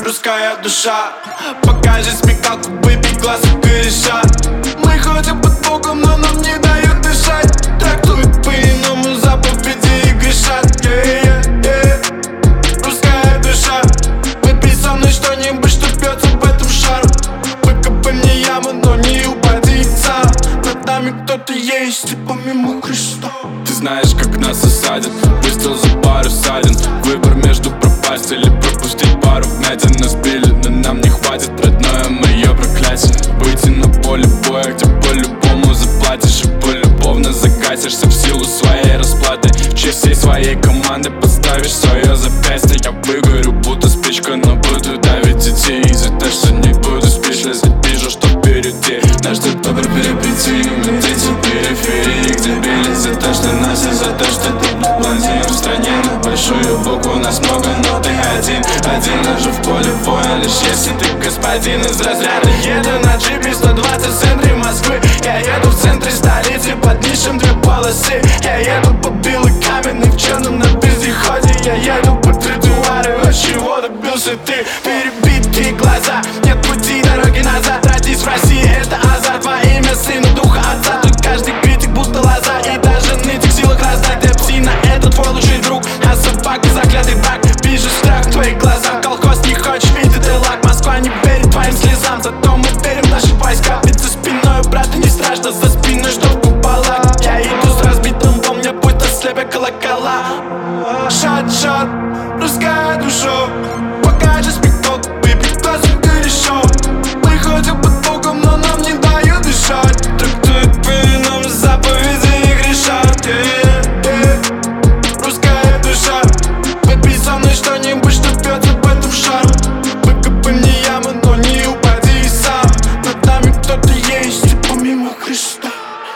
русская душа. Покажи смекалку, выпей глаз и кореша. Мы ходим под Богом, но нам не дают дышать. Трактуют по-иному заповеди и грешат. Русская душа. Выпей со мной что-нибудь, что пьется в этом шару. Выкопай мне яму, но не упади сам. Над нами кто-то есть, помимо Христа. Ты знаешь, как нас осадят, выстрел за пару ссадин. Выбор между пропасть или пропустить пару вмятин. Нас били, но нам не хватит, родное мое проклятие. Выйти на поле боя, где по-любому заплатишь и полюбовно загасишься в силу своей расплаты. В честь всей своей команды подставишь свое запястье. Я выгорю, будто спичка, но буду давить идти. И за то, что не буду спешлess, вижу, что впереди нас ждет добр перепрети. Мы дети периферии, где били за то, что носят, за то, что ты блондин. В стране на большую букву нас много, но ты один даже в поле воин, лишь если ты господин из разряда. Еду на джипе 120 в центре Москвы. Я еду в центре столицы, под нишем две полосы. Я еду по белой каменной в черном на вездеходе. Я еду по тротуару, от чего добился ты? Перебитые глаза, нет пути, дороги назад. Родись в России, это азарт, во имя сына, духа отца. Тут каждый критик будто лоза, и даже ныть в силах раздать. Где псина, это твой лучший друг, а собака заклятый брак. Вижу страх в твоих глазах, колхоз не хочешь видеть ты лак. Москва не верит твоим слезам, зато мы верим в наши войска. Ведь за спиной, брата, не страшно, за спиной что купола. Я иду с разбитым, по мне будто слепят колокола. Шат, русская душа. Покажи спектакль, выпей глаз и кореша. Мы ходим под Богом, но нам не дают дышать. Трактуют по-иному заповеди и грешат. Русская душа. Выпей со мной что-нибудь, что пьется в этом шару. Выкопай мне яму, но не упади сам. Над нами кто-то есть, помимо Христа.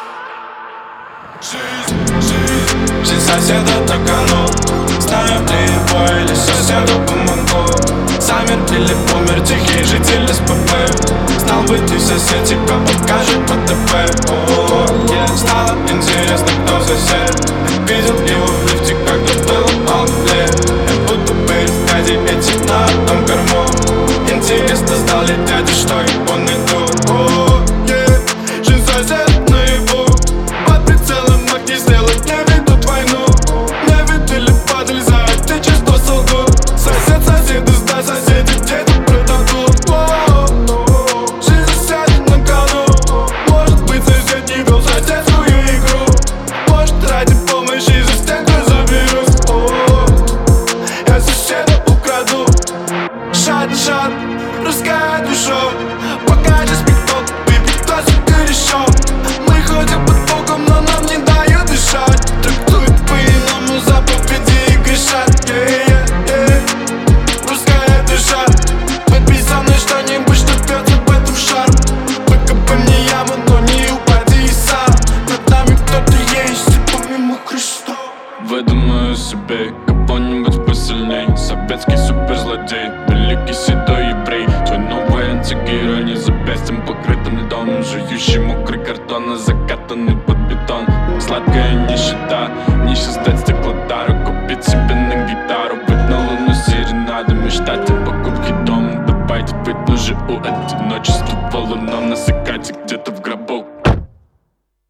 Жизнь соседа так оно. Знаю ли его или соседу помогу. Замер или помер тихий житель СПБ. Знал бы ты, сосед, тебя покажет по ТВ. Стало интересно, кто сосед. Видел его в лифте, когда было мало лет. Я будто бы дядя этих на одном корму. Интересно, знал ли дядя, что его найдут. Жизнь сосед наяву. Под прицелом огни сделать не ведут войну. Не видели падаль за это чувство солгу. Сосед соседу сдай, соседи где-то продадут. Жизнь соседа на кону. Может быть, сосед не вел соседскую игру. Может, ради помощи за стенку заберу. Я соседа украду. Шат, русская душа. Покажи спектакль, выпей глаз и кореша. Мы ходим под Богом, но нам не дают дышать. Трактуют по-иному заповеди и грешат. Русская душа. Выпей со мной что-нибудь, что пьется в этом шару. Выкопай мне яму, но не упади сам. Над нами кто-то есть, помимо Христа. Выдумаю себе кого-нибудь посильней. Советский суперзлодей, великий седой еврей. Твой новый антигерой, не запястьем покрытым льдом. Жующий мокрый картон, закатанный под бетон. Сладкая нищета, не создать стеклотару. Купить себе на гитару, быть на луну серенады. Мечтать о покупке дома, давайте быть, но живу одиночество по лунам на закате где-то.